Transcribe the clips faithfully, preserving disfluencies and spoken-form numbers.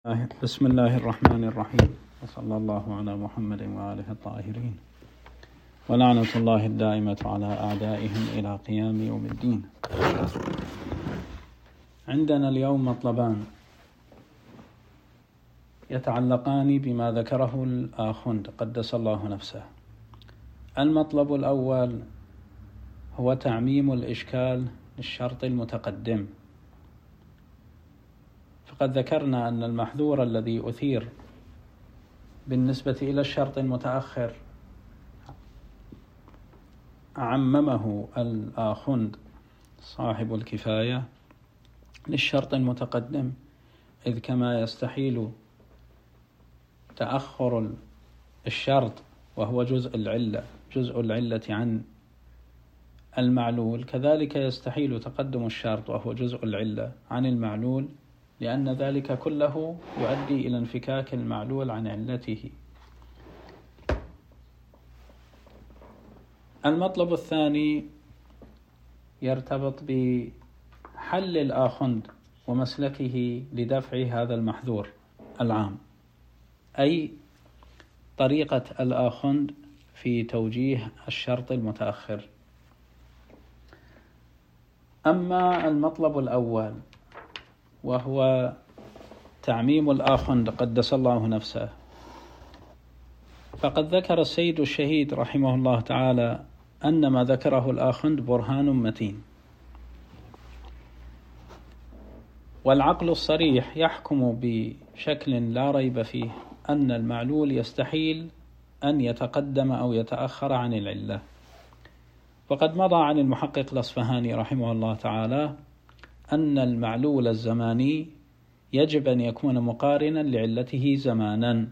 بسم الله الرحمن الرحيم، وصلى الله على محمد وآله الطاهرين، ولعنة الله الدائمة على أعدائهم إلى قيام يوم الدين. عندنا اليوم مطلبان يتعلقان بما ذكره الآخوند قدس الله نفسه. المطلب الأول هو تعميم الإشكال للشرط المتقدم. فقد ذكرنا أن المحذور الذي أثير بالنسبة إلى الشرط المتأخر عممه الآخوند صاحب الكفاية للشرط المتقدم، إذ كما يستحيل تأخر الشرط وهو جزء العلة جزء العلة عن المعلول، كذلك يستحيل تقدم الشرط وهو جزء العلة عن المعلول، لأن ذلك كله يؤدي إلى انفكاك المعلول عن علته. المطلب الثاني يرتبط بحل الآخوند ومسلكه لدفع هذا المحذور العام، أي طريقة الآخوند في توجيه الشرط المتأخر. أما المطلب الأول وهو تعميم الآخوند قدس الله نفسه، فقد ذكر السيد الشهيد رحمه الله تعالى أن ما ذكره الآخوند برهان متين، والعقل الصريح يحكم بشكل لا ريب فيه أن المعلول يستحيل أن يتقدم أو يتأخر عن العلة. وقد مضى عن المحقق الأصفهاني رحمه الله تعالى أن المعلول الزماني يجب أن يكون مقارنا لعلته زمانا.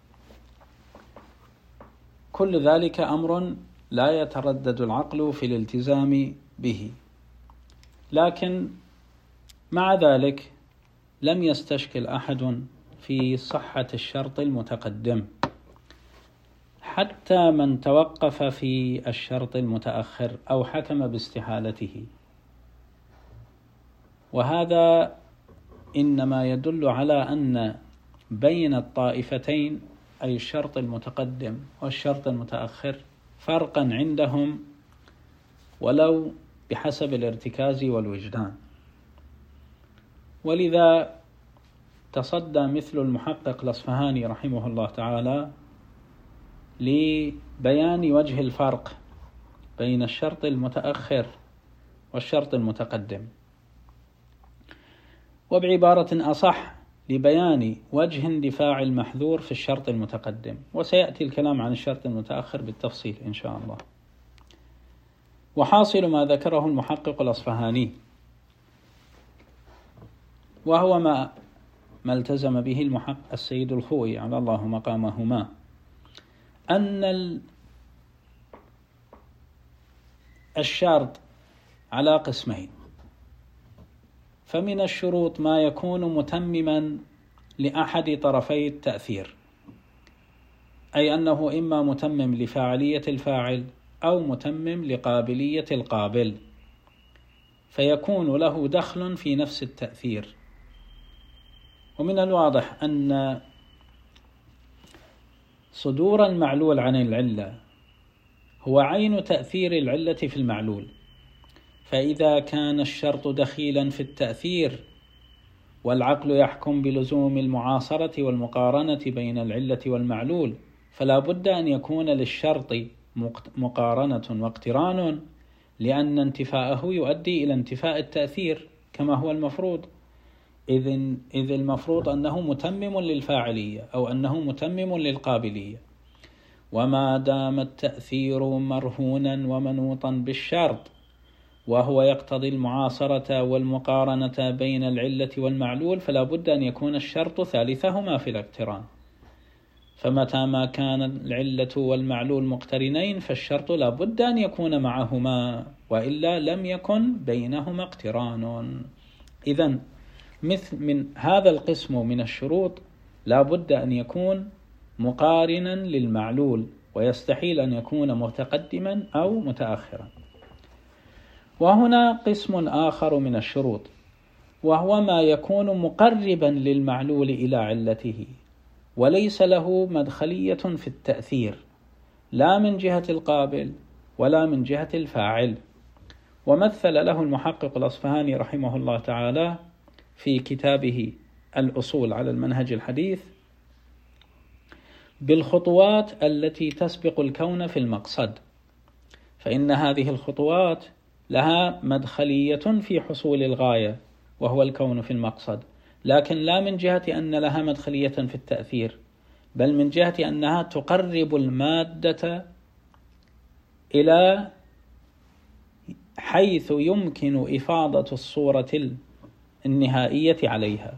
كل ذلك أمر لا يتردد العقل في الالتزام به، لكن مع ذلك لم يستشكل أحد في صحة الشرط المتقدم، حتى من توقف في الشرط المتأخر أو حكم باستحالته، وهذا إنما يدل على أن بين الطائفتين أي الشرط المتقدم والشرط المتأخر فرقا عندهم ولو بحسب الارتكاز والوجدان. ولذا تصدى مثل المحقق الأصفهاني رحمه الله تعالى لبيان وجه الفرق بين الشرط المتأخر والشرط المتقدم، وبعبارة أصح لبيان وجه اندفاع المحذور في الشرط المتقدم، وسيأتي الكلام عن الشرط المتأخر بالتفصيل إن شاء الله. وحاصل ما ذكره المحقق الأصفهاني، وهو ما ما التزم به المحقق السيد الخوئي على الله مقامهما، أن الشرط على قسمين. فمن الشروط ما يكون متمما لأحد طرفي التأثير، أي أنه إما متمم لفاعلية الفاعل أو متمم لقابلية القابل، فيكون له دخل في نفس التأثير. ومن الواضح أن صدور المعلول عن العلة هو عين تأثير العلة في المعلول، فإذا كان الشرط دخيلا في التأثير والعقل يحكم بلزوم المعاصرة والمقارنة بين العلة والمعلول، فلا بد أن يكون للشرط مقارنة واقتران، لأن انتفاءه يؤدي إلى انتفاء التأثير كما هو المفروض، إذ إذ المفروض أنه متمم للفاعلية أو أنه متمم للقابلية. وما دام التأثير مرهونا ومنوطا بالشرط وهو يقتضي المعاصرة والمقارنة بين العلة والمعلول، فلا بد أن يكون الشرط ثالثهما في الاقتران. فمتى ما كان العلة والمعلول مقترنين فالشرط لا بد أن يكون معهما، وإلا لم يكن بينهما اقتران. إذن مثل من هذا القسم من الشروط لا بد أن يكون مقارنا للمعلول، ويستحيل أن يكون متقدما أو متأخرا. وهنا قسم آخر من الشروط وهو ما يكون مقربا للمعلول إلى علته وليس له مدخلية في التأثير لا من جهة القابل ولا من جهة الفاعل. ومثل له المحقق الأصفهاني رحمه الله تعالى في كتابه الأصول على المنهج الحديث بالخطوات التي تسبق الكون في المقصد، فإن هذه الخطوات لها مدخلية في حصول الغاية وهو الكون في المقصد، لكن لا من جهة أن لها مدخلية في التأثير، بل من جهة أنها تقرب المادة إلى حيث يمكن إفاضة الصورة النهائية عليها.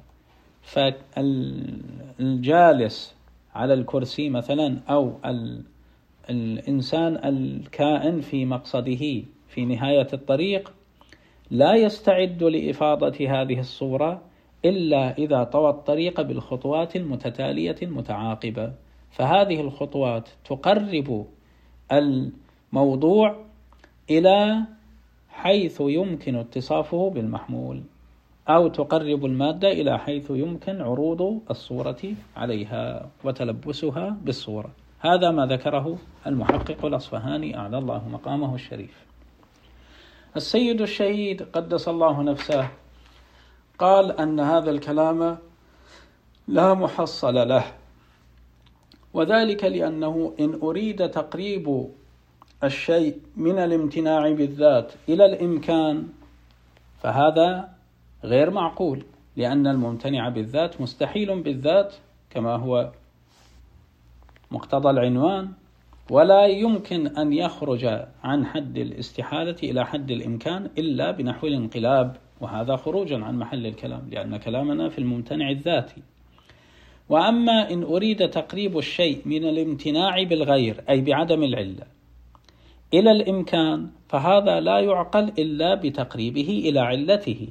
فالجالس على الكرسي مثلا أو الإنسان الكائن في مقصده في نهاية الطريق لا يستعد لإفاضة هذه الصورة إلا إذا طوى الطريق بالخطوات المتتالية المتعاقبة، فهذه الخطوات تقرب الموضوع إلى حيث يمكن اتصافه بالمحمول، أو تقرب المادة إلى حيث يمكن عروض الصورة عليها وتلبسها بالصورة. هذا ما ذكره المحقق الأصفهاني أعلى الله مقامه الشريف. السيد الشهيد قدس الله نفسه قال أن هذا الكلام لا محصل له، وذلك لأنه إن أريد تقريب الشيء من الامتناع بالذات إلى الإمكان فهذا غير معقول، لأن الممتنع بالذات مستحيل بالذات كما هو مقتضى العنوان، ولا يمكن أن يخرج عن حد الاستحالة إلى حد الإمكان إلا بنحو الانقلاب، وهذا خروج عن محل الكلام لأن كلامنا في الممتنع الذاتي. وأما إن أريد تقريب الشيء من الامتناع بالغير أي بعدم العلة إلى الإمكان فهذا لا يعقل إلا بتقريبه إلى علته،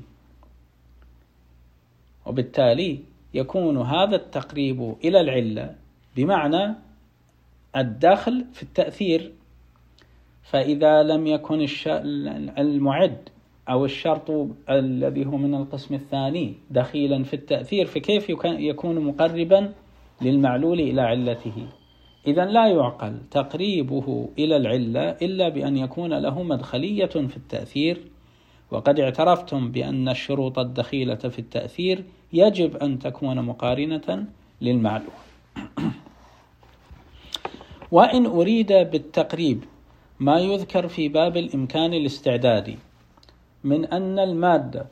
وبالتالي يكون هذا التقريب إلى العلة بمعنى الدخل في التأثير. فإذا لم يكن المعد أو الشرط الذي هو من القسم الثاني دخيلا في التأثير فكيف يكون مقربا للمعلول إلى علته؟ إذن لا يعقل تقريبه إلى العلة إلا بأن يكون له مدخلية في التأثير، وقد اعترفتم بأن الشروط الدخيلة في التأثير يجب أن تكون مقارنة للمعلول. وإن أريد بالتقريب ما يذكر في باب الإمكان الاستعدادي من أن المادة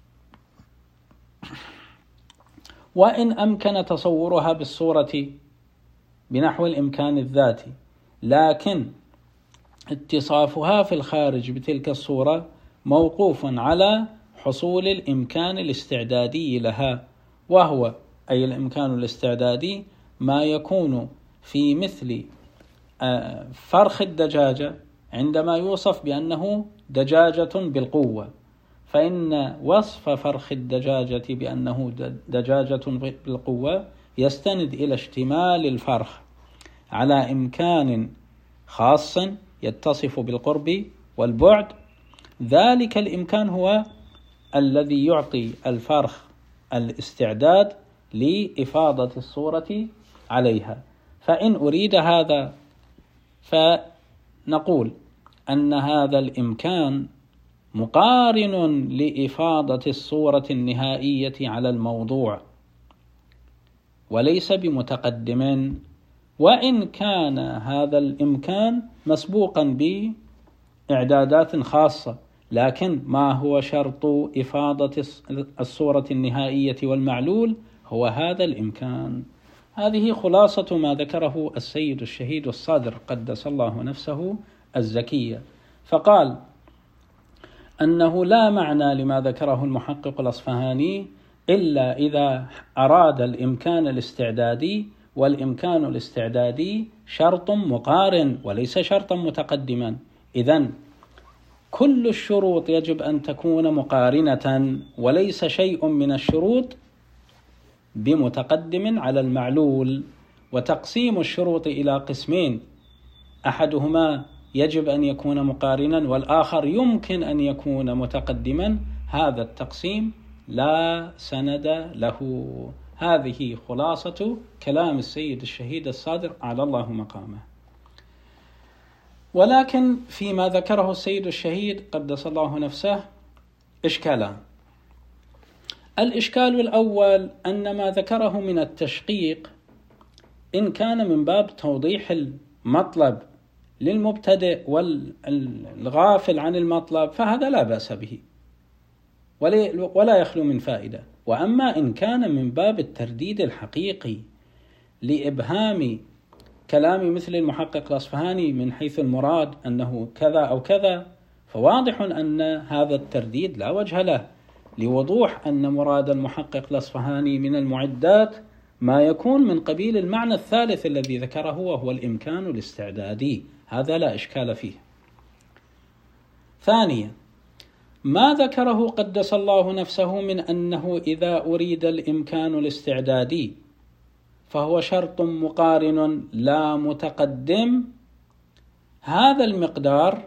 وإن أمكن تصورها بالصورة بنحو الإمكان الذاتي، لكن اتصافها في الخارج بتلك الصورة موقوف على حصول الإمكان الاستعدادي لها، وهو أي الإمكان الاستعدادي ما يكون في مثل فرخ الدجاجة عندما يوصف بأنه دجاجة بالقوة، فإن وصف فرخ الدجاجة بأنه دجاجة بالقوة يستند إلى اشتمال الفرخ على إمكان خاص يتصف بالقرب والبعد. ذلك الإمكان هو الذي يعطي الفرخ الاستعداد لإفاضة الصورة عليها. فإن أريد هذا فنقول أن هذا الإمكان مقارن لإفاضة الصورة النهائية على الموضوع وليس بمتقدم، وإن كان هذا الإمكان مسبوقا بإعدادات خاصة، لكن ما هو شرط إفاضة الصورة النهائية والمعلول هو هذا الإمكان. هذه خلاصة ما ذكره السيد الشهيد الصادر قدس الله نفسه الزكية، فقال أنه لا معنى لما ذكره المحقق الأصفهاني إلا إذا أراد الإمكان الاستعدادي، والإمكان الاستعدادي شرط مقارن وليس شرطا متقدما. إذن كل الشروط يجب أن تكون مقارنة، وليس شيء من الشروط بمتقدم على المعلول. وتقسيم الشروط إلى قسمين، أحدهما يجب أن يكون مقارنا والآخر يمكن أن يكون متقدما، هذا التقسيم لا سند له. هذه خلاصة كلام السيد الشهيد الصادق على الله مقامه. ولكن فيما ذكره السيد الشهيد قدس الله نفسه إشكالان. الإشكال الأول أن ما ذكره من التشقيق إن كان من باب توضيح المطلب للمبتدئ والغافل عن المطلب فهذا لا بأس به ولا يخلو من فائدة. وأما إن كان من باب الترديد الحقيقي لإبهام كلام مثل المحقق الأصفهاني من حيث المراد أنه كذا أو كذا، فواضح أن هذا الترديد لا وجه له، لوضوح أن مراد المحقق الأصفهاني من المعدات ما يكون من قبيل المعنى الثالث الذي ذكره وهو الإمكان الاستعدادي، هذا لا إشكال فيه. ثانيا، ما ذكره قدس الله نفسه من أنه إذا أريد الإمكان الاستعدادي فهو شرط مقارن لا متقدم، هذا المقدار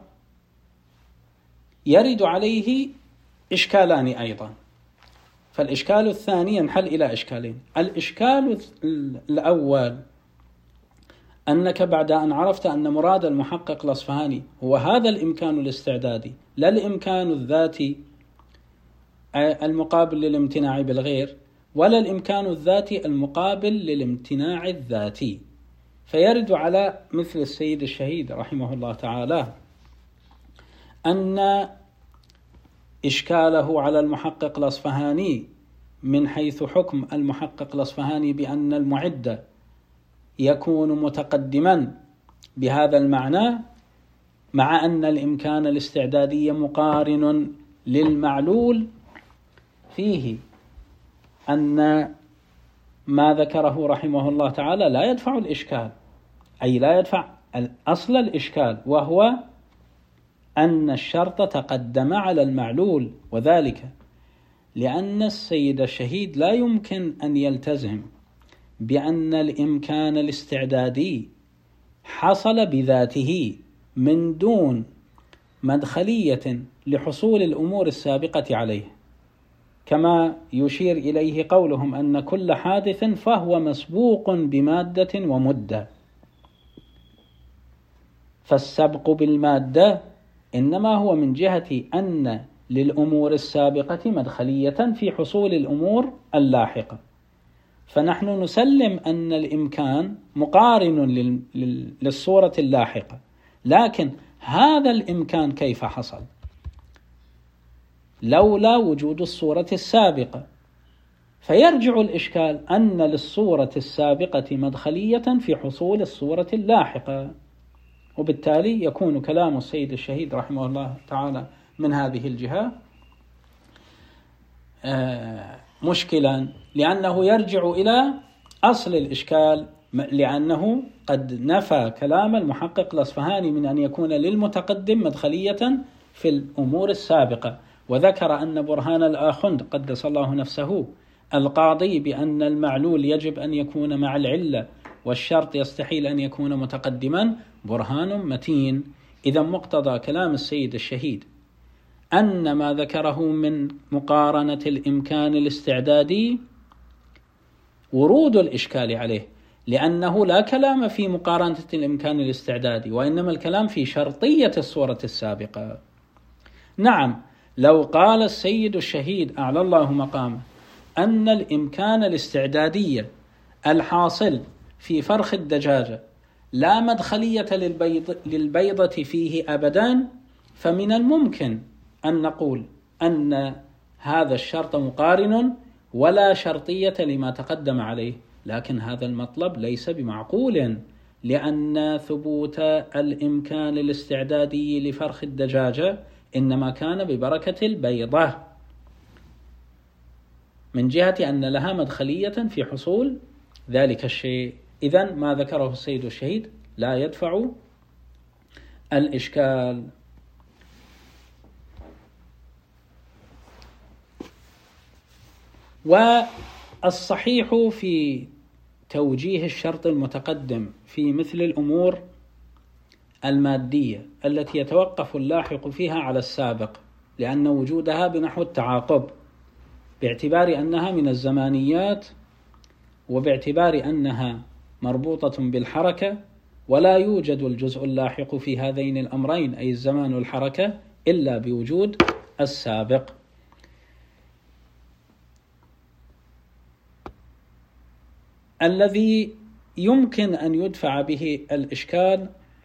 يرد عليه إشكالان أيضا. فالإشكال الثاني ينحل إلى إشكالين. الإشكال الأول أنك بعد أن عرفت أن مراد المحقق الأصفهاني هو هذا الإمكان الاستعدادي لا الإمكان الذاتي المقابل للامتناع بالغير، ولا الإمكان الذاتي المقابل للامتناع الذاتي، فيرد على مثل السيد الشهيد رحمه الله تعالى أن إشكاله على المحقق الأصفهاني من حيث حكم المحقق الأصفهاني بأن المعد يكون متقدما بهذا المعنى، مع أن الإمكان الاستعدادي مقارن للمعلول، فيه أن ما ذكره رحمه الله تعالى لا يدفع الإشكال، أي لا يدفع أصل الإشكال، وهو أن الشرط تقدم على المعلول، وذلك لأن السيد الشهيد لا يمكن أن يلتزم بأن الإمكان الاستعدادي حصل بذاته من دون مدخلية لحصول الأمور السابقة عليه، كما يشير إليه قولهم أن كل حادث فهو مسبوق بمادة ومدة، فالسبق بالمادة إنما هو من جهة أن للأمور السابقة مدخلية في حصول الأمور اللاحقة، فنحن نسلم أن الإمكان مقارن للصورة اللاحقة، لكن هذا الإمكان كيف حصل؟ لولا وجود الصورة السابقة، فيرجع الإشكال أن للصورة السابقة مدخلية في حصول الصورة اللاحقة، وبالتالي يكون كلام السيد الشهيد رحمه الله تعالى من هذه الجهة مشكلا، لأنه يرجع إلى أصل الإشكال، لأنه قد نفى كلام المحقق الأصفهاني من أن يكون للمتقدم مدخلية في الأمور السابقة، وذكر أن برهان الآخند قدس الله نفسه القاضي بأن المعلول يجب أن يكون مع العلة والشرط يستحيل أن يكون متقدما برهان متين. إذا مقتضى كلام السيد الشهيد أن ما ذكره من مقارنة الإمكان الاستعدادي ورود الإشكال عليه، لأنه لا كلام في مقارنة الإمكان الاستعدادي، وإنما الكلام في شرطية الصورة السابقة. نعم، لو قال السيد الشهيد أعلى الله مقامه أن الإمكان الاستعدادي الحاصل في فرخ الدجاجة لا مدخلية للبيض للبيضة فيه أبدا، فمن الممكن أن نقول أن هذا الشرط مقارن ولا شرطية لما تقدم عليه، لكن هذا المطلب ليس بمعقول، لأن ثبوت الإمكان الاستعدادي لفرخ الدجاجة إنما كان ببركة البيضة، من جهة أن لها مدخلية في حصول ذلك الشيء. إذن ما ذكره السيد الشهيد لا يدفع الإشكال. والصحيح في توجيه الشرط المتقدم في مثل الأمور المادية التي يتوقف اللاحق فيها على السابق، لأن وجودها بنحو التعاقب، باعتبار أنها من الزمانيات وباعتبار أنها مربوطة بالحركة، ولا يوجد الجزء اللاحق في هذين الأمرين أي الزمان والحركة إلا بوجود السابق. الذي يمكن أن يدفع به الإشكال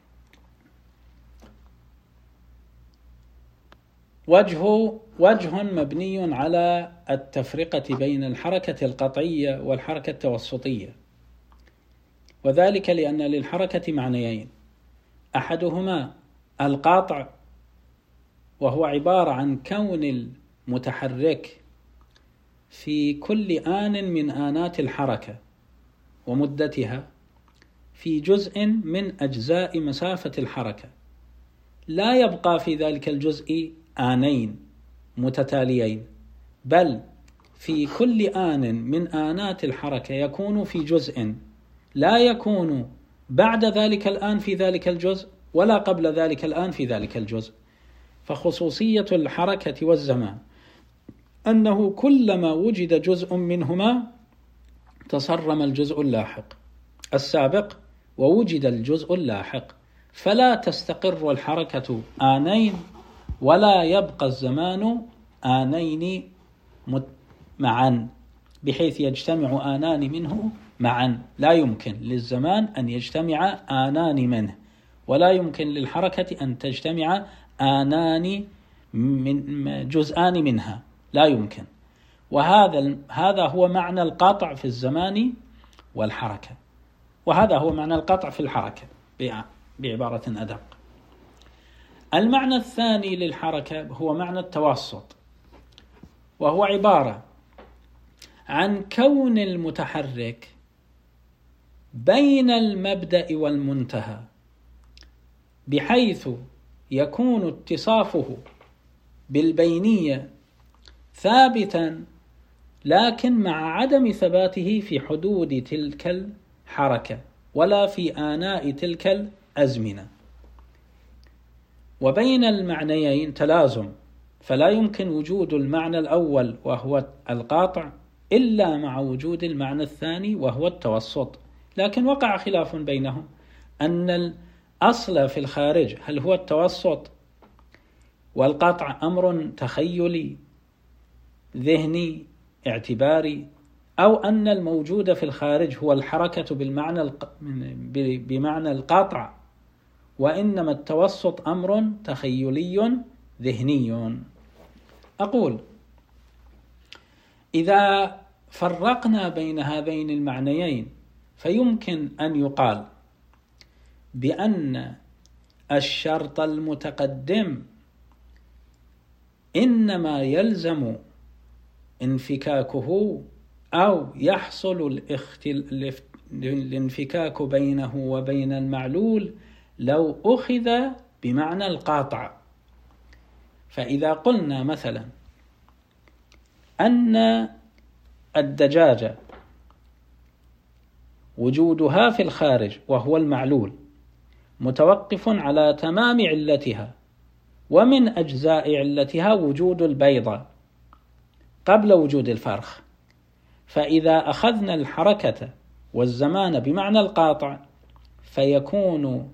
وجه وجه مبني على التفرقة بين الحركة القطعية والحركة التوسطية، وذلك لأن للحركة معنيين: أحدهما القاطع، وهو عبارة عن كون المتحرك في كل آن من آنات الحركة ومدتها في جزء من أجزاء مسافة الحركة، لا يبقى في ذلك الجزء آنين متتاليين، بل في كل آن من آنات الحركة يكون في جزء لا يكون بعد ذلك الآن في ذلك الجزء ولا قبل ذلك الآن في ذلك الجزء. فخصوصية الحركة والزمان أنه كلما وجد جزء منهما تصرم الجزء اللاحق السابق ووجد الجزء اللاحق، فلا تستقر الحركة آنين ولا يبقى الزمان آنين معا بحيث يجتمع آنان منه معا. لا يمكن للزمان أن يجتمع آنان منه، ولا يمكن للحركة أن تجتمع آنان من جزءان منها، لا يمكن. وهذا هذا هو معنى القطع في الزمان والحركة، وهذا هو معنى القطع في الحركة بعبارة أدق. المعنى الثاني للحركة هو معنى التوسط، وهو عبارة عن كون المتحرك بين المبدأ والمنتهى، بحيث يكون اتصافه بالبينية ثابتا، لكن مع عدم ثباته في حدود تلك الحركة ولا في آناء تلك الأزمنة. وبين المعنيين تلازم، فلا يمكن وجود المعنى الأول وهو القاطع إلا مع وجود المعنى الثاني وهو التوسط. لكن وقع خلاف بينهم أن الأصل في الخارج هل هو التوسط والقطع أمر تخيلي ذهني اعتباري، أو أن الموجود في الخارج هو الحركة بالمعنى الق... بمعنى القطع، وإنما التوسط أمر تخيلي ذهني. أقول إذا فرقنا بين هذين المعنيين فيمكن أن يقال بأن الشرط المتقدم إنما يلزم انفكاكه أو يحصل الانفكاك بينه وبين المعلول لو أخذ بمعنى القاطع. فإذا قلنا مثلا أن الدجاجة وجودها في الخارج وهو المعلول متوقف على تمام علتها، ومن أجزاء علتها وجود البيضة قبل وجود الفرخ، فإذا أخذنا الحركة والزمان بمعنى القاطع فيكون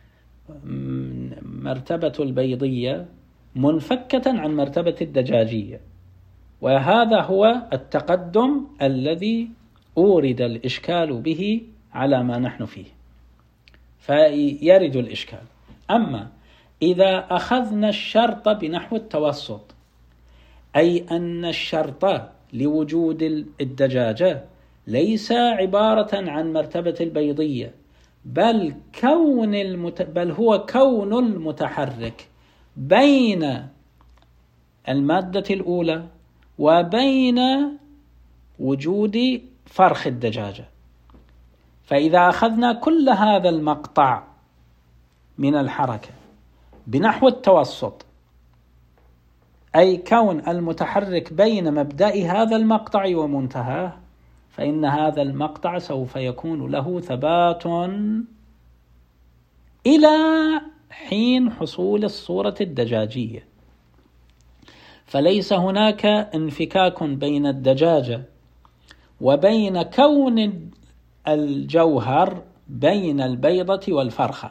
مرتبة البيضية منفكة عن مرتبة الدجاجية، وهذا هو التقدم الذي أورد الإشكال به على ما نحن فيه، فيرد الإشكال. أما إذا أخذنا الشرط بنحو التوسط، أي أن الشرط لوجود الدجاجة ليس عبارة عن مرتبة البيضية، بل كون المت... بل هو كون المتحرك بين المادة الأولى وبين وجود فرخ الدجاجة. فإذا أخذنا كل هذا المقطع من الحركة بنحو التوسط، أي كون المتحرك بين مبدأ هذا المقطع ومنتهاه، فإن هذا المقطع سوف يكون له ثبات إلى حين حصول الصورة الدجاجية. فليس هناك انفكاك بين الدجاجة وبين كون الجوهر بين البيضة والفرخة،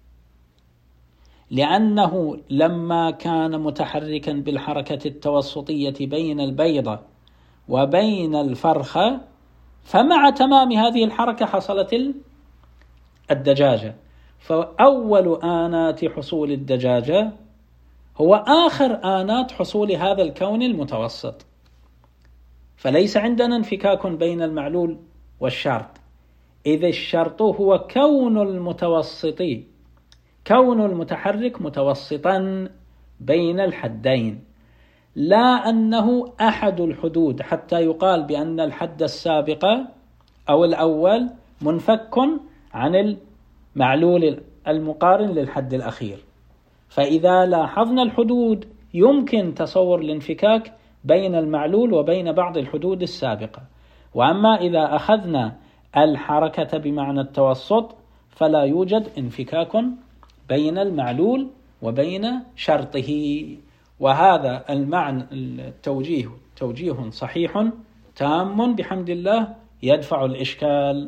لأنه لما كان متحركا بالحركة التوسطية بين البيضة وبين الفرخة، فمع تمام هذه الحركة حصلت الدجاجة. فأول آنات حصول الدجاجة هو آخر آنات حصول هذا الكون المتوسط. فليس عندنا انفكاك بين المعلول والشرط، إذ الشرط هو كون المتوسط كون المتحرك متوسطا بين الحدين، لا أنه أحد الحدود حتى يقال بأن الحد السابق أو الأول منفك عن المعلول المقارن للحد الأخير. فإذا لاحظنا الحدود يمكن تصور الانفكاك بين المعلول وبين بعض الحدود السابقة. وأما إذا أخذنا الحركة بمعنى التوسط فلا يوجد انفكاك بين المعلول وبين شرطه. وهذا المعنى التوجيه توجيه صحيح تام بحمد الله يدفع الإشكال.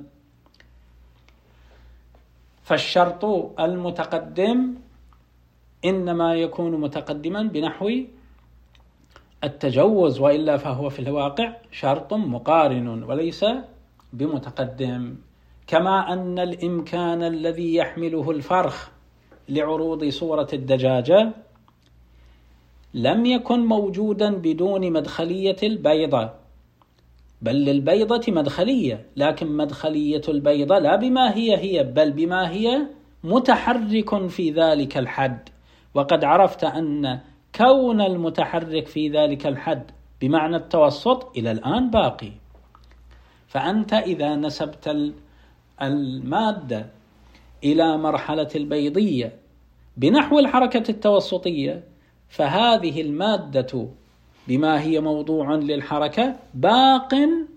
فالشرط المتقدم إنما يكون متقدما بنحو التجوز، وإلا فهو في الواقع شرط مقارن وليس بمتقدم. كما أن الإمكان الذي يحمله الفرخ لعروض صورة الدجاجة لم يكن موجودا بدون مدخلية البيضة، بل للبيضة مدخلية، لكن مدخلية البيضة لا بما هي هي بل بما هي متحرك في ذلك الحد. وقد عرفت أن كون المتحرك في ذلك الحد بمعنى التوسط إلى الآن باقي. فأنت إذا نسبت المادة إلى مرحلة البيضية بنحو الحركة التوسطية، فهذه المادة بما هي موضوع للحركة باق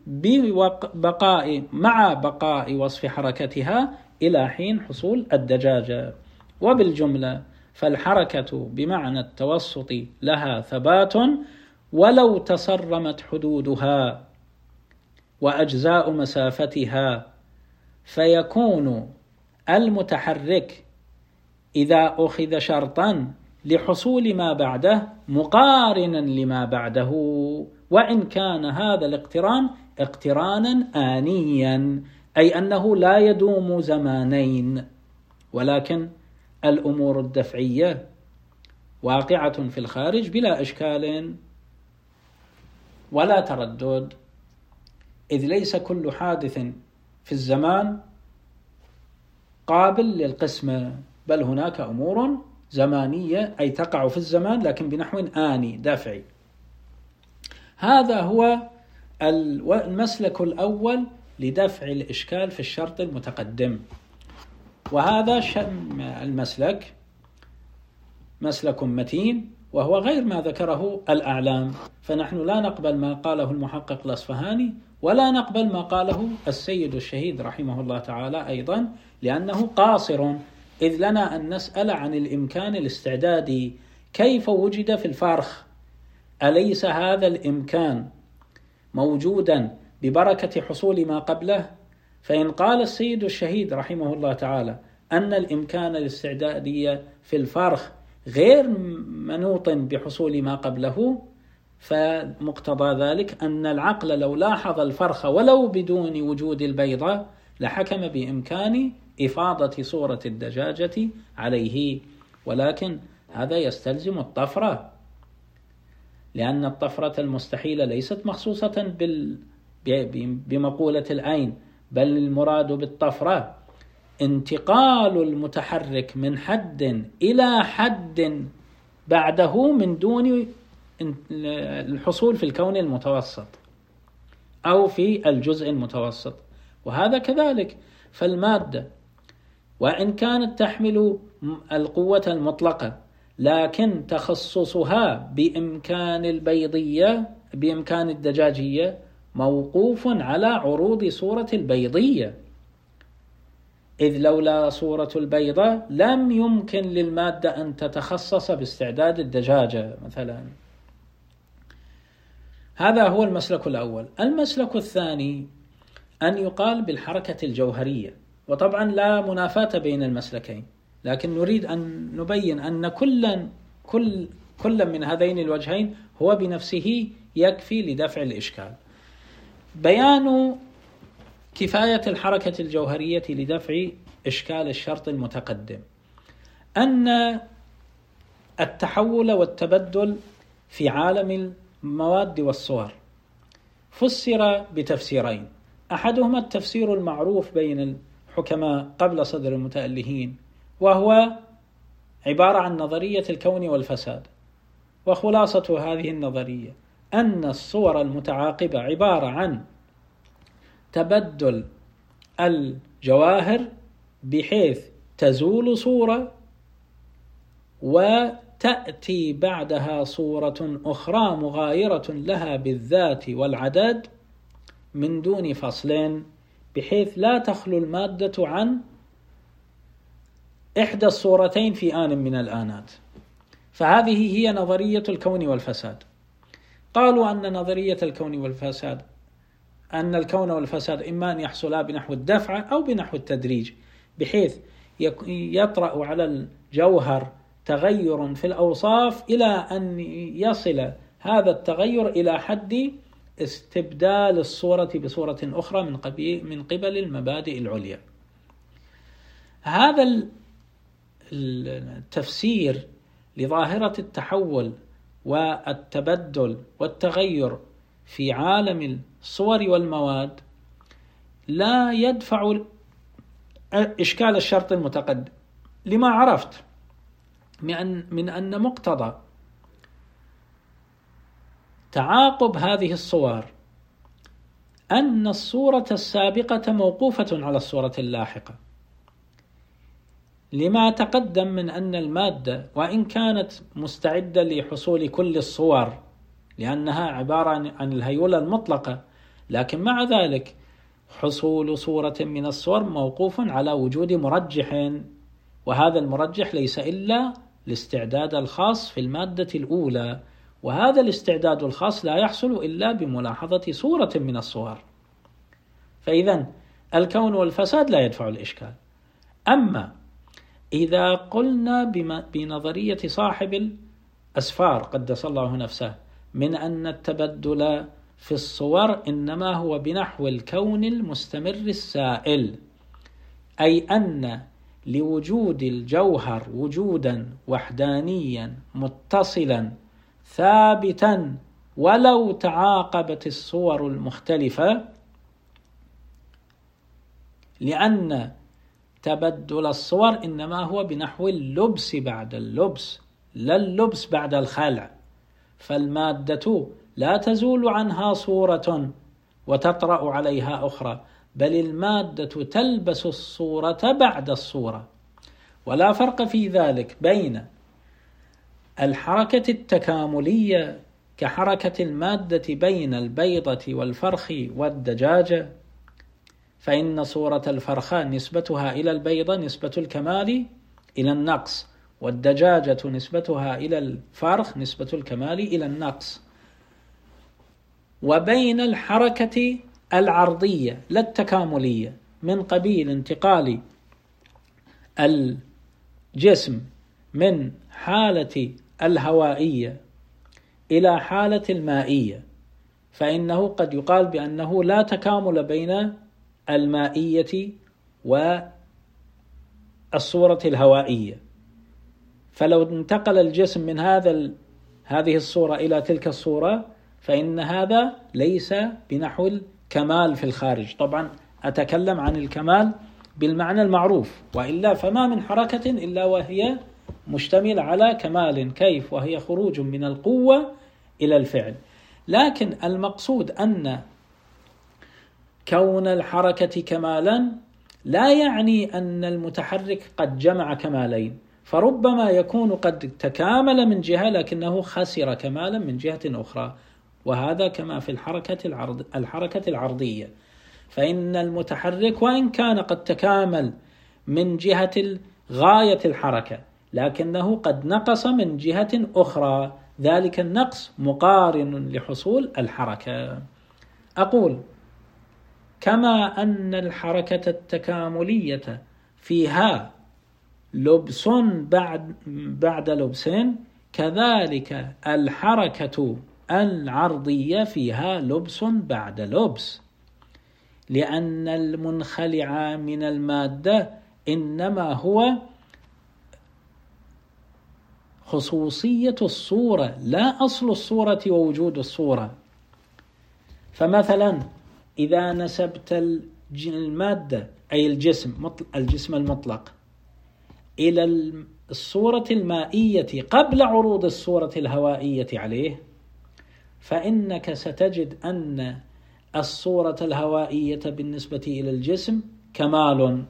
ببقاء مع بقاء وصف حركتها إلى حين حصول الدجاجة. وبالجملة فالحركة بمعنى التوسط لها ثبات ولو تصرمت حدودها وأجزاء مسافتها، فيكون المتحرك إذا أخذ شرطا لحصول ما بعده مقارنا لما بعده، وإن كان هذا الاقتران اقترانا آنيا، أي أنه لا يدوم زمانين، ولكن الأمور الدفعية واقعة في الخارج بلا إشكال ولا تردد، إذ ليس كل حادث في الزمان قابل للقسمة، بل هناك أمور زمانية أي تقع في الزمان لكن بنحو آني دافعي. هذا هو المسلك الأول لدفع الإشكال في الشرط المتقدم. وهذا المسلك مسلك متين وهو غير ما ذكره الأعلام، فنحن لا نقبل ما قاله المحقق الأصفهاني ولا نقبل ما قاله السيد الشهيد رحمه الله تعالى أيضا، لأنه قاصر، إذ لنا أن نسأل عن الإمكان الاستعدادي كيف وجد في الفرخ، أليس هذا الإمكان موجودا ببركة حصول ما قبله؟ فإن قال السيد الشهيد رحمه الله تعالى أن الإمكان الاستعدادي في الفرخ غير منوط بحصول ما قبله، فمقتضى ذلك أن العقل لو لاحظ الفرخ ولو بدون وجود البيضة لحكم بإمكان إفاضة صورة الدجاجة عليه، ولكن هذا يستلزم الطفرة، لأن الطفرة المستحيلة ليست مخصوصة بال... بمقولة العين، بل المراد بالطفرة انتقال المتحرك من حد إلى حد بعده من دون الحصول في الكون المتوسط أو في الجزء المتوسط. وهذا كذلك، فالمادة وإن كانت تحمل القوة المطلقة لكن تخصصها بإمكان البيضية بإمكان الدجاجية موقوف على عروض صورة البيضية، إذ لولا صورة البيضة لم يمكن للمادة أن تتخصص باستعداد الدجاجة مثلا. هذا هو المسلك الأول. المسلك الثاني أن يقال بالحركة الجوهرية، وطبعا لا منافاة بين المسلكين، لكن نريد أن نبين أن كل كل كل من هذين الوجهين هو بنفسه يكفي لدفع الإشكال. بيان كفاية الحركة الجوهرية لدفع إشكال الشرط المتقدم أن التحول والتبدل في عالم المواد والصور فسر بتفسيرين، أحدهما التفسير المعروف بين الحكماء قبل صدر المتألهين، وهو عبارة عن نظرية الكون والفساد. وخلاصة هذه النظرية أن الصور المتعاقبة عبارة عن تبدل الجواهر بحيث تزول صورة وتأتي بعدها صورة أخرى مغايرة لها بالذات والعدد من دون فصل، بحيث لا تخلو المادة عن إحدى الصورتين في آن من الآنات. فهذه هي نظرية الكون والفساد. قالوا أن نظرية الكون والفساد أن الكون والفساد إما أن يحصلا بنحو الدفع أو بنحو التدريج، بحيث يطرأ على الجوهر تغير في الأوصاف إلى أن يصل هذا التغير إلى حد استبدال الصورة بصورة أخرى من قبل من قبل المبادئ العليا. هذا التفسير لظاهرة التحول والتبدل والتغير في عالم الصور والمواد لا يدفع إشكال الشرط المتقدم، لما عرفت من أن مقتضى تعاقب هذه الصور أن الصورة السابقة موقوفة على الصورة اللاحقة، لما تقدم من أن المادة وإن كانت مستعدة لحصول كل الصور لأنها عبارة عن الهيولة المطلقة، لكن مع ذلك حصول صورة من الصور موقوف على وجود مرجح، وهذا المرجح ليس إلا الاستعداد الخاص في المادة الأولى، وهذا الاستعداد الخاص لا يحصل إلا بملاحظة صورة من الصور. فإذا الكون والفساد لا يدفع الإشكال. أما إذا قلنا بنظرية صاحب الأسفار قدس الله نفسه من أن التبدل في الصور إنما هو بنحو الكون المستمر السائل، أي أن لوجود الجوهر وجودا وحدانيا متصلا ثابتا ولو تعاقبت الصور المختلفة، لأن تبدل الصور إنما هو بنحو اللبس بعد اللبس لا اللبس بعد الخلع، فالمادة لا تزول عنها صورة وتطرأ عليها أخرى، بل المادة تلبس الصورة بعد الصورة. ولا فرق في ذلك بين الحركة التكاملية كحركة المادة بين البيضة والفرخ والدجاجة، فإن صورة الفرخة نسبتها إلى البيضة نسبة الكمال إلى النقص، والدجاجة نسبتها إلى الفرخ نسبة الكمال إلى النقص. وبين الحركة العرضية لا التكاملية من قبيل انتقال الجسم من حالة الهوائية إلى حالة المائية، فإنه قد يقال بأنه لا تكامل بين المائية والصورة الهوائية، فلو انتقل الجسم من هذا هذه الصورة إلى تلك الصورة فإن هذا ليس بنحو الكمال في الخارج. طبعا أتكلم عن الكمال بالمعنى المعروف، وإلا فما من حركة إلا وهي مشتمل على كمال، كيف وهي خروج من القوة إلى الفعل. لكن المقصود أن كون الحركة كمالا لا يعني أن المتحرك قد جمع كمالين، فربما يكون قد تكامل من جهة لكنه خسر كمالا من جهة أخرى، وهذا كما في الحركة العرض الحركة العرضية، فإن المتحرك وإن كان قد تكامل من جهة غاية الحركة لكنه قد نقص من جهة أخرى ذلك النقص مقارن لحصول الحركة. أقول كما أن الحركة التكاملية فيها لبس بعد, بعد لبس، كذلك الحركة العرضية فيها لبس بعد لبس، لأن المنخلع من المادة إنما هو خصوصية الصورة لا أصل الصورة ووجود الصورة. فمثلا إذا نسبت المادة أي الجسم الجسم المطلق إلى الصورة المائية قبل عروض الصورة الهوائية عليه، فإنك ستجد أن الصورة الهوائية بالنسبة إلى الجسم كمال.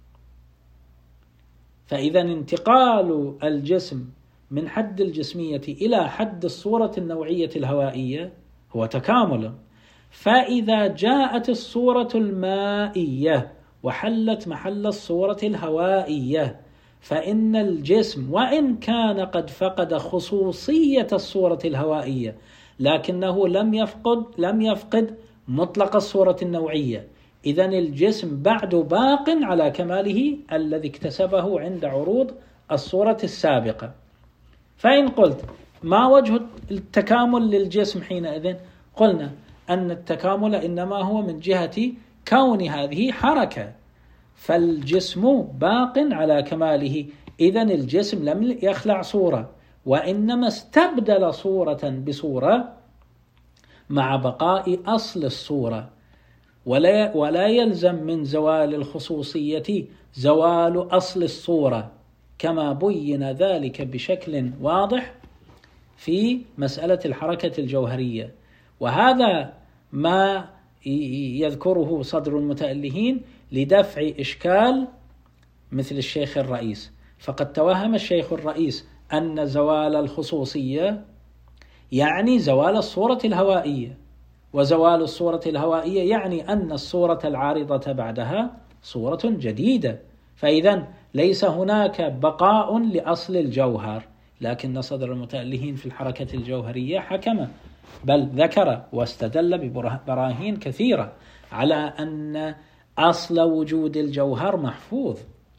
فإذا انتقال الجسم من حد الجسمية إلى حد الصورة النوعية الهوائية هو تكامل. فإذا جاءت الصورة المائية وحلت محل الصورة الهوائية، فإن الجسم وإن كان قد فقد خصوصية الصورة الهوائية لكنه لم يفقد لم يفقد مطلق الصورة النوعية. إذن الجسم بعد باق على كماله الذي اكتسبه عند عروض الصورة السابقة. فإن قلت ما وجه التكامل للجسم حينئذ؟ قلنا أن التكامل إنما هو من جهة كون هذه حركة، فالجسم باق على كماله. إذن الجسم لم يخلع صورة، وإنما استبدل صورة بصورة مع بقاء أصل الصورة، ولا, ولا يلزم من زوال الخصوصية زوال أصل الصورة، كما بين ذلك بشكل واضح في مسألة الحركة الجوهرية. وهذا ما يذكره صدر المتألهين لدفع إشكال مثل الشيخ الرئيس. فقد توهم الشيخ الرئيس أن زوال الخصوصية يعني زوال الصورة الهوائية، وزوال الصورة الهوائية يعني أن الصورة العارضة بعدها صورة جديدة، فإذا ليس هناك بقاء لأصل الجوهر. لكن صدر المتألهين في الحركة الجوهرية حكم، بل ذكر واستدل ببراهين كثيرة على أن أصل وجود الجوهر محفوظ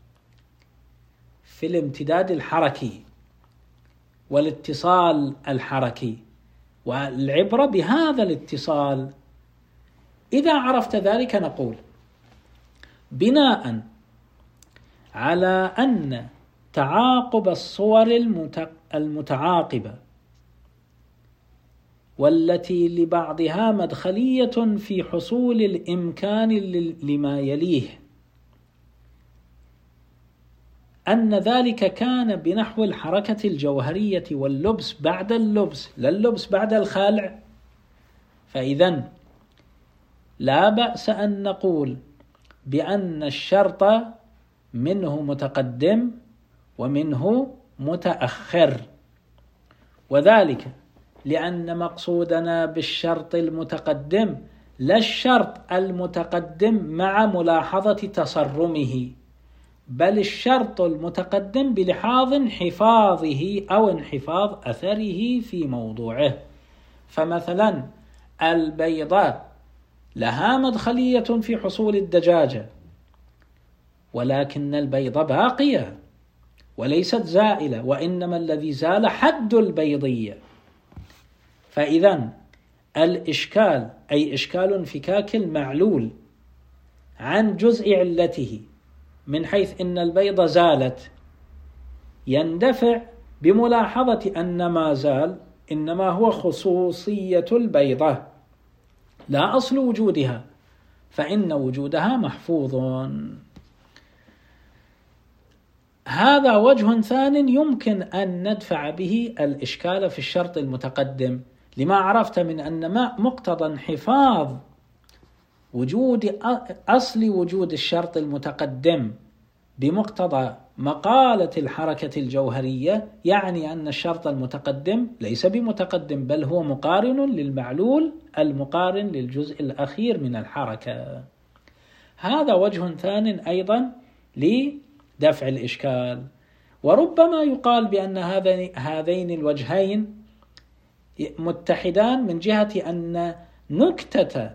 في الامتداد الحركي والاتصال الحركي، والعبرة بهذا الاتصال. إذا عرفت ذلك نقول بناء على أن تعاقب الصور المتعاقبة والتي لبعضها مدخلية في حصول الإمكان لما يليه، أن ذلك كان بنحو الحركة الجوهرية واللبس بعد اللبس لا اللبس بعد الخلع، فإذن لا بأس أن نقول بأن الشرط منه متقدم ومنه متأخر، وذلك لأن مقصودنا بالشرط المتقدم لا الشرط المتقدم مع ملاحظة تصرمه، بل الشرط المتقدم بلحاظ انحفاظه أو انحفاظ أثره في موضوعه. فمثلا البيضة لها مدخلية في حصول الدجاجة، ولكن البيضة باقية وليست زائلة، وإنما الذي زال حد البيضية. فإذن الإشكال أي إشكال انفكاك المعلول عن جزء علته من حيث إن البيضة زالت يندفع بملاحظة أن ما زال إنما هو خصوصية البيضة لا أصل وجودها، فإن وجودها محفوظ. هذا وجه ثان يمكن أن ندفع به الإشكال في الشرط المتقدم، لما عرفت من أن ما مقتضى انحفاظ وجود أصل وجود الشرط المتقدم بمقتضى مقالة الحركة الجوهرية، يعني أن الشرط المتقدم ليس بمتقدم بل هو مقارن للمعلول المقارن للجزء الأخير من الحركة. هذا وجه ثان أيضا لدفع الإشكال. وربما يقال بأن هذين الوجهين متحدان من جهة أن نكتة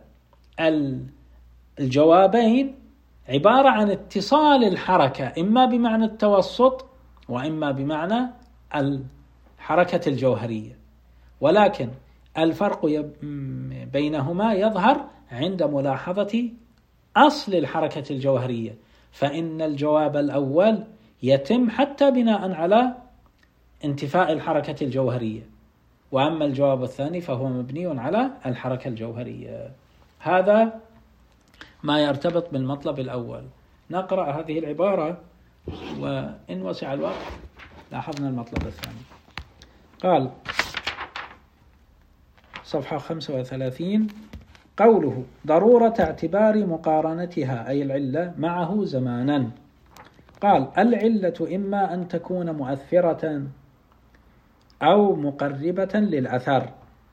الجوابين عبارة عن اتصال الحركة إما بمعنى التوسط وإما بمعنى الحركة الجوهرية، ولكن الفرق بينهما يظهر عند ملاحظة أصل الحركة الجوهرية، فإن الجواب الأول يتم حتى بناء على انتفاء الحركة الجوهرية، وأما الجواب الثاني فهو مبني على الحركة الجوهرية. هذا ما يرتبط بالمطلب الأول. نقرأ هذه العبارة وإن وسع الوقت لاحظنا المطلب الثاني. قال صفحة خمسة وثلاثين: قوله ضرورة اعتبار مقارنتها أي العلة معه زمانا. قال: العلة إما أن تكون مؤثرة أو مقربة للأثر،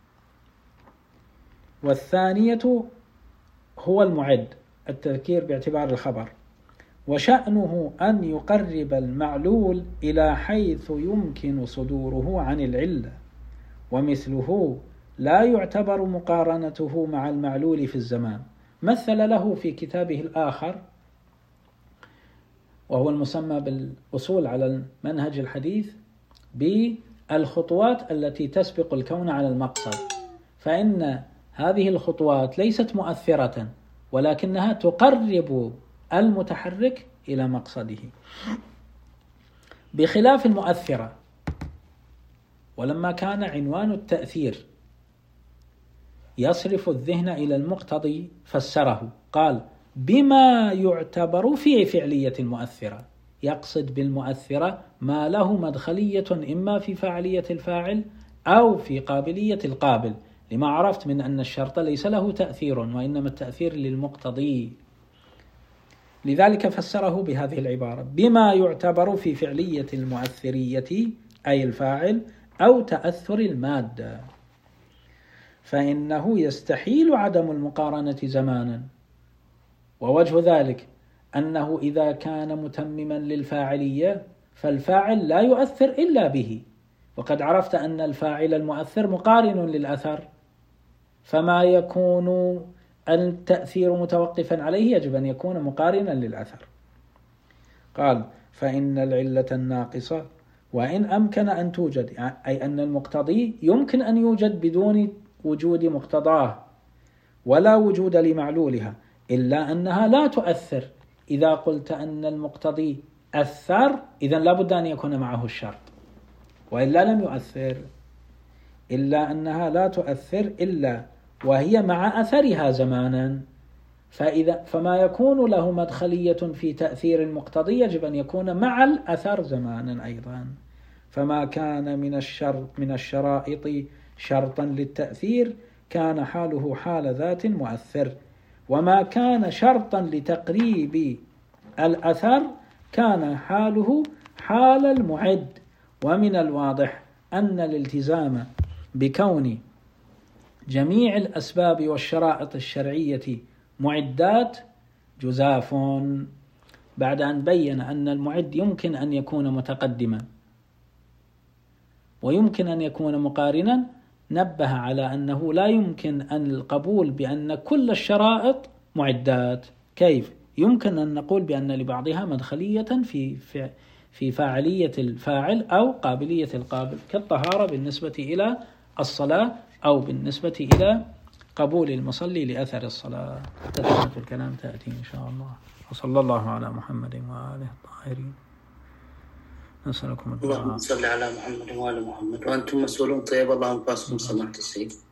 والثانية هو المعد التذكير باعتبار الخبر، وشأنه أن يقرب المعلول إلى حيث يمكن صدوره عن العلة، ومثله لا يعتبر مقارنته مع المعلول في الزمان. مثل له في كتابه الآخر وهو المسمى بالأصول على المنهج الحديث بالخطوات التي تسبق الكون على المقصد، فإن هذه الخطوات ليست مؤثرة ولكنها تقرب المتحرك إلى مقصده، بخلاف المؤثرة. ولما كان عنوان التأثير يصرف الذهن إلى المقتضي فسره، قال: بما يعتبر في فعلية المؤثرة، يقصد بالمؤثرة ما له مدخلية إما في فاعلية الفاعل أو في قابلية القابل، لما عرفت من أن الشرط ليس له تأثير وإنما التأثير للمقتضي. لذلك فسره بهذه العبارة: بما يعتبر في فعلية المؤثرية أي الفاعل أو تأثر المادة، فإنه يستحيل عدم المقارنة زمانا. ووجه ذلك أنه إذا كان متمما للفاعلية فالفاعل لا يؤثر إلا به، وقد عرفت أن الفاعل المؤثر مقارن للأثر، فما يكون التأثير متوقفا عليه يجب أن يكون مقارنا للأثر. قال: فإن العلة الناقصة وإن أمكن أن توجد، أي أن المقتضي يمكن أن يوجد بدون وجود مقتضاه ولا وجود لمعلولها، إلا أنها لا تؤثر. إذا قلت أن المقتضي أثر إذن لابد أن يكون معه الشرط، وإلا لم يؤثر. إلا أنها لا تؤثر إلا وهي مع أثرها زمانا، فإذا فما يكون له مدخلية في تأثير المقتضي يجب أن يكون مع الأثر زمانا أيضا. فما كان من الشرط من الشرائط شرطا للتأثير كان حاله حال ذات مؤثر، وما كان شرطا لتقريب الأثر كان حاله حال المعد. ومن الواضح أن الالتزام بكون جميع الأسباب والشرائط الشرعية معدات جزاف. بعد أن بين أن المعد يمكن أن يكون متقدما ويمكن أن يكون مقارنا، نبه على أنه لا يمكن أن القبول بأن كل الشرائط معدات. كيف؟ يمكن أن نقول بأن لبعضها مدخلية في في فاعلية الفاعل أو قابلية القابل، كالطهارة بالنسبة إلى الصلاة أو بالنسبة إلى قبول المصلي لأثر الصلاة. تتمة الكلام تأتي إن شاء الله. وصلى الله على محمد وآله الطاهرين. نسألكم الدعاء. اللهم صل على محمد وآل محمد. وأنتم مسؤولون. طيب الله أنفاسكم سماحة السيد.